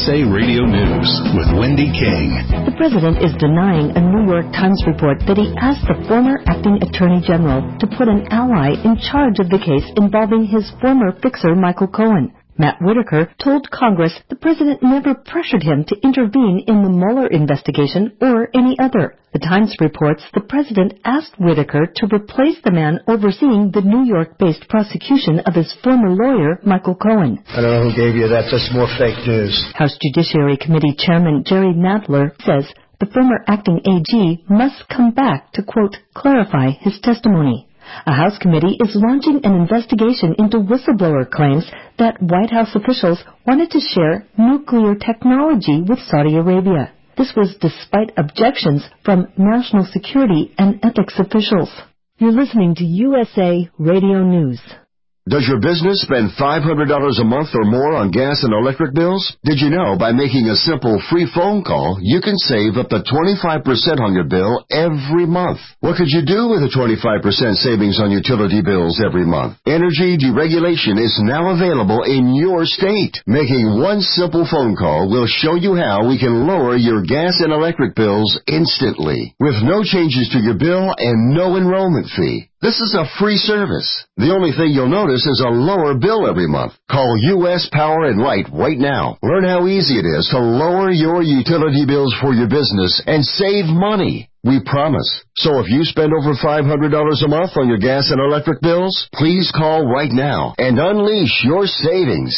USA Radio News with Wendy King. The president is denying a New York Times report that he asked the former acting attorney general to put an ally in charge of the case involving his former fixer, Michael Cohen. Matt Whitaker told Congress the president never pressured him to intervene in the Mueller investigation or any other. The Times reports the president asked Whitaker to replace the man overseeing the New York-based prosecution of his former lawyer, Michael Cohen. I don't know who gave you that. That's more fake news. House Judiciary Committee Chairman Jerry Nadler says the former acting AG must come back to, quote, clarify his testimony. A House committee is launching an investigation into whistleblower claims that White House officials wanted to share nuclear technology with Saudi Arabia. This was despite objections from national security and ethics officials. You're listening to USA Radio News. Does your business spend $500 a month or more on gas and electric bills? Did you know by making a simple free phone call, you can save up to 25% on your bill every month? What could you do with a 25% savings on utility bills every month? Energy deregulation is now available in your state. Making one simple phone call will show you how we can lower your gas and electric bills instantly, with no changes to your bill and no enrollment fee. This is a free service. The only thing you'll notice is a lower bill every month. Call U.S. Power and Light right now. Learn how easy it is to lower your utility bills for your business and save money. We promise. So if you spend over $500 a month on your gas and electric bills, please call right now and unleash your savings.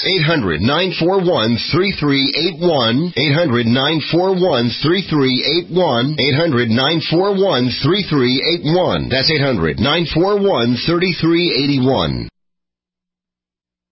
800-941-3381. 800-941-3381. 800-941-3381. That's 800-941-3381.